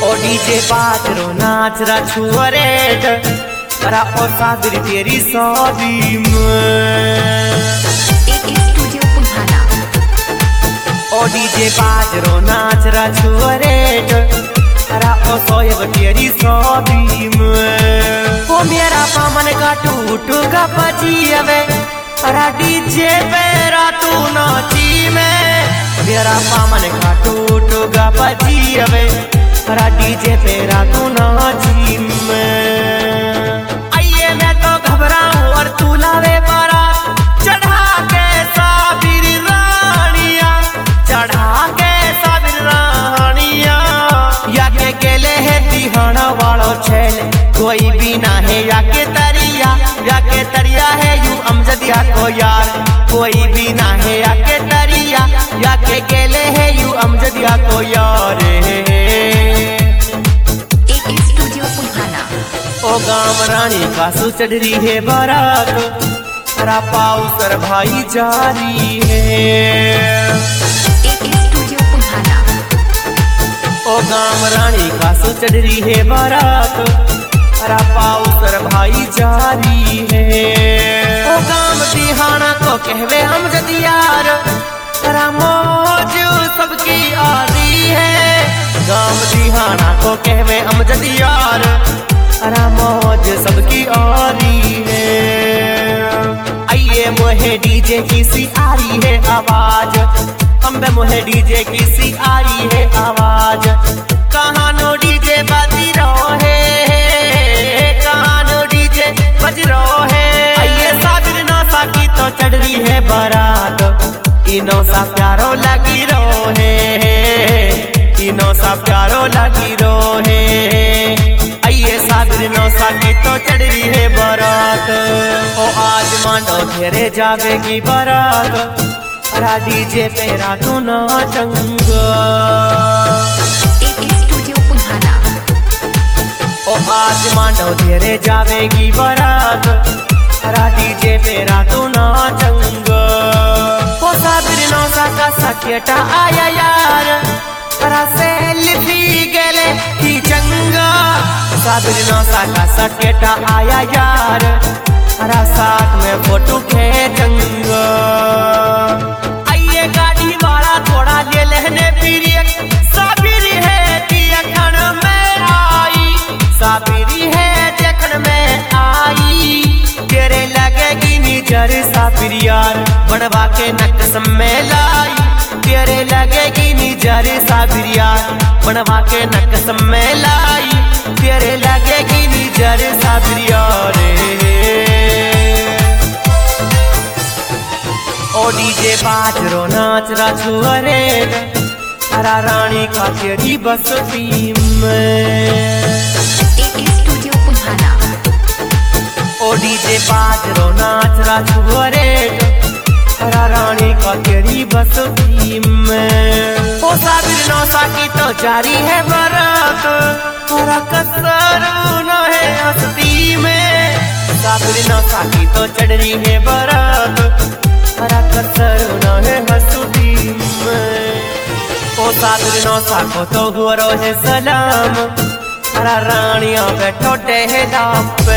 ओ DJ बाजरो नाच रा छुअरेट करा ओ साबिर तेरी शादी में। स्टूडियो पुधाना। ओ डीजे बाजरो नाच रा छुअरेट करा ओ सोयब तेरी शादी में। ओ मेरा पामन का टूटूगा बजियवे अरा डीजे पे रातू नाची में। मेरा पामन का टूटूगा बजियवे अरा डीजे पे रातू नाची में। आइए मैं तो घबराऊं और तू लावे बारात चढ़ा के साबिर रानिया, चढ़ा के साबिर रानिया। या के केले है दिहाना वालो छेल कोई भी ना है या के तरिया है यू अमजदिया को यार कोई भी ना है या के तरिया या के केले है यू अमजदिया को यार। ओ गाँव रानी का सुचढ़ी है बारात हरा पाऊ सर भाई जारी है। ओ गाँव रानी का सुचढ़ी है बारात हरा पाऊ सर भाई जारी है। ओ गाँव दिहाना को कहवे हम जदियार हरा मौज सबकी आरी है। गाँव दिहाना को कहवे हम जदियार अरा मौज सबकी आरी है। आइए मोहे डीजे की सी आ रही है आवाज, अम्बे मोहे डीजे की सी आ रही है आवाज। कहाँ नो डीजे बाजी रहो है, कहाँ नो डीजे बज रहो है। आइए साबिर नौसा की तो चढ़ रही है बारात इनो सा प्यारो लगी रो है, इनो सा प्यारो लगी रो है। आइए साबिर नौसा की तो चढ़ रही है बारात। ओ आज मांडो घेरे जावेगी बारात अरा डीजे पे रातू नाचंगा। ओ आज मांडो घेरे जावेगी बारात अरा डीजे पे रातू नाचंगा। ओ साबिर नौसा का सकेटा आया यार अरा सेल्फी गेले की चंगा। साबिर नौसा का सकेटा आया यार हरा साथ में फोटो खींचूंगा। आइए गाड़ी वाला थोड़ा ले लेने पीरियड साबिर है देखन में आई, साबिरी है देखन में आई। तेरे लगेगी निजर साबिर यार बनवा के नक्श में लाई। तेरे लगेगी निजर साबिर यार बनवा के नक्श में लाई। तेरे लगेगी निजर साबिर यार। ओ डीजे बाजरो नाच रा छुअरेट हरा रानी का तेरी बस्ती में। ओ डीजे बाजरो नाच रा छुअरेट हरा रानी का तेरी बस्ती में। ओ साबिर नौसा की तो जारी है बारात हरा कसर न है हस्ती में। साबिर नौसा की तो चढ़ रही है बारात हरा कसर न है हस्ती में। ओ साबिर नौसा को तो हुरो है सलाम हरा रानिया बैठो टेहला पे।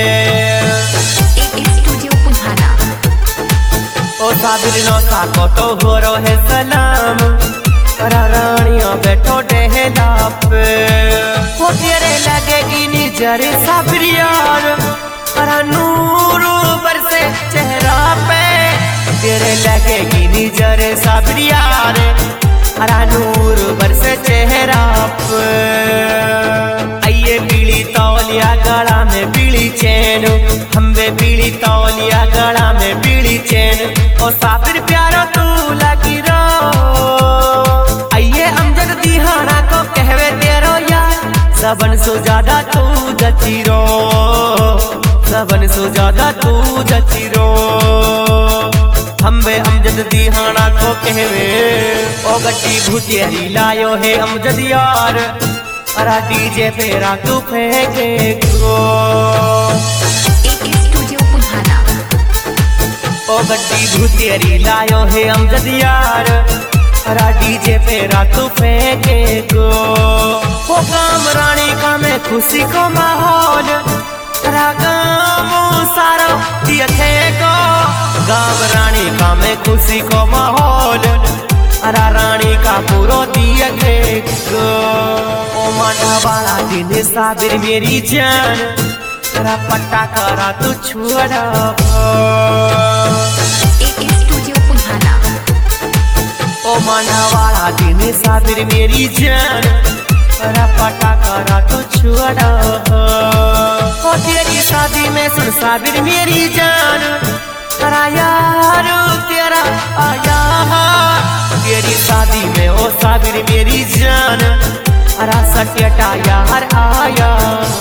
ओ साबिर नौसा को तो हुरो है सलाम हरा रानिया बैठो टेहला पे। ओ तेरे लगेगी निजर साबिर यार हरा नूर बरसे चेहरा पे। तेरे लगेगी निजर साबिर यार हरा नूर बरसे चेहरा पे। आइए पीली तौलिया गला में पीली चैन, हम्बे पीली तौलिया गला में पीली चैन। ओ साबिर प्यारो तू लगी रो। आइए अमजद दिहाना को कहवे तेरो यार सबन सो ज्यादा तू जची रो, सबन सो ज्यादा तू जची रो। हम्बे अमजद दिहाना को कहवे ओ गड्डी भूतियरी लायो है अमजद यार अरा डीजे पे रातू फेंके गो। ओ गड्डी भूतियरी लायो है अमजद यार अरा डीजे पे रातू फेंके गो। ओ खुशी को माहौल गाँव सारा देखेगा गाँव रानी का में खुशी को माहौल अरा रानी का पूरा देखेगा ओ माना वाला दिन साबिर मेरी जान तेरा पट्टा करा तू छोड़ा स्टूडियो पुधाना। ओ माना वाला दिन साबिर मेरी जान तेरा पट्टा करा तू छोड़ा ओ तेरी शादी में सुन साबिर मेरी जान तेरा यार तेरा आया तेरी शादी में ओ साबिर मेरी जान तेरा सटेटा यार आया।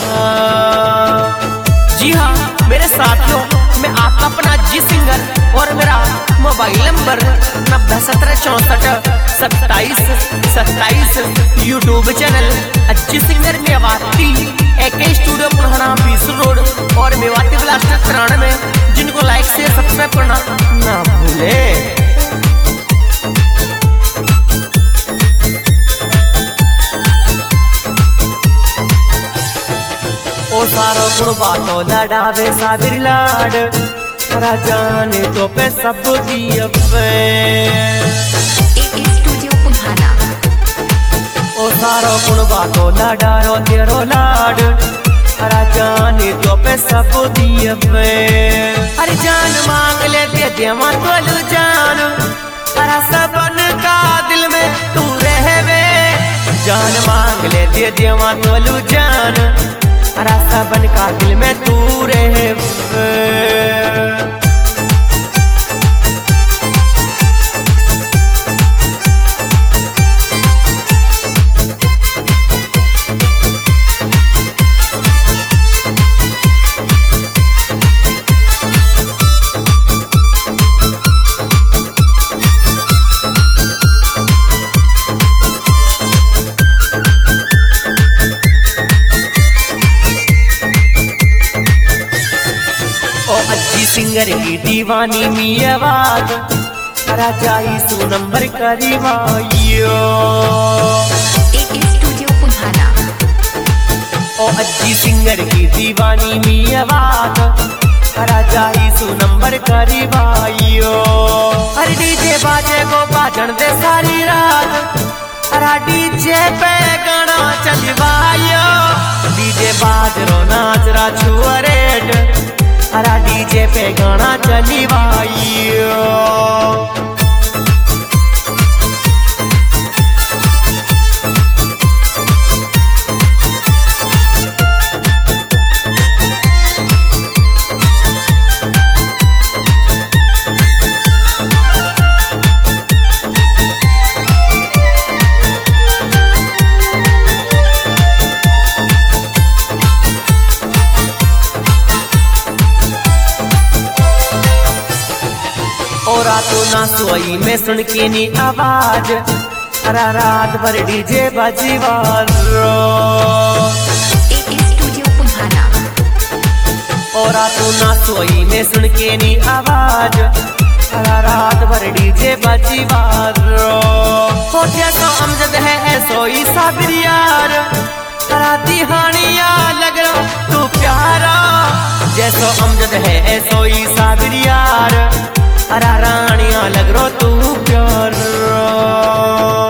जी हाँ मेरे साथियों, मैं आपका अपना जी सिंगर और मेरा mobile number 9017642727 YouTube channel G singer Mewati AK studio पुराना 20 रोड और मेवाती ब्लास्टर 93 जिनको लाइक शेयर सब्सक्राइब करना ना भूले। ओ सारो गुण बातो लड़ावे साबिर लाड तेरा जाने तो पे सब दिए स्टूडियो पुधाना। ओ सारो गुण बातो लड़ारो तेरो लाड तेरा जाने तो पे सब दिए अरे जान मांग ले दे देवा तोलू जान तेरा सबन का दिल में तू रहवे जान मांग ले दे देवा तोलू जान अरा सबन का दिल में तू रहे। सिंगर की दीवानी मी आवाज तेरा जाई सु नंबर करीवाइयो स्टूडियो पुधाना। ओ अज्जी सिंगर की दीवानी मी आवाज तेरा जाई सु नंबर करीवाइयो अरे डीजे बाजे को बाजन दे सारी रात अरा डीजे पे गाना चलवायो डीजे बाजरो नाच रा छुअरेट अरा डीजे पे गाना चलवाइयो। रातों ना सोई में सुन के नी आवाज अरा रात भर डीजे बजवारो स्टूडियो पुधाना। और रातों ना सोई में सुन के नी आवाज अरा रात भर डीजे बजवारो हो जैसो अमजद है ऐसो ही साबिर यार अरा दिहानिया लग रहा तू प्यारा जैसो अमजद है ऐसो ही साबिर यार अरा रानिया लग रो तू प्यारा।